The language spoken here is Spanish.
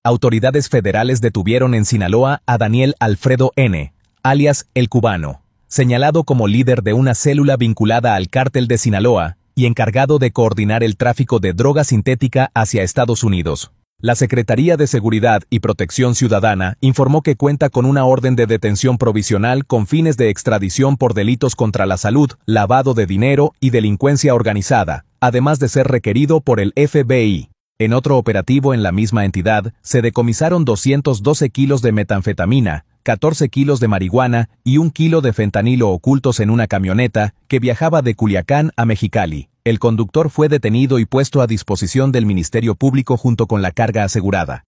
Autoridades federales detuvieron en Sinaloa a Daniel Alfredo N., alias El Cubano, señalado como líder de una célula vinculada al cártel de Sinaloa y encargado de coordinar el tráfico de droga sintética hacia Estados Unidos. La Secretaría de Seguridad y Protección Ciudadana informó que cuenta con una orden de detención provisional con fines de extradición por delitos contra la salud, lavado de dinero y delincuencia organizada, además de ser requerido por el FBI. En otro operativo en la misma entidad, se decomisaron 212 kilos de metanfetamina, 14 kilos de marihuana y 1 kilo de fentanilo ocultos en una camioneta que viajaba de Culiacán a Mexicali. El conductor fue detenido y puesto a disposición del Ministerio Público junto con la carga asegurada.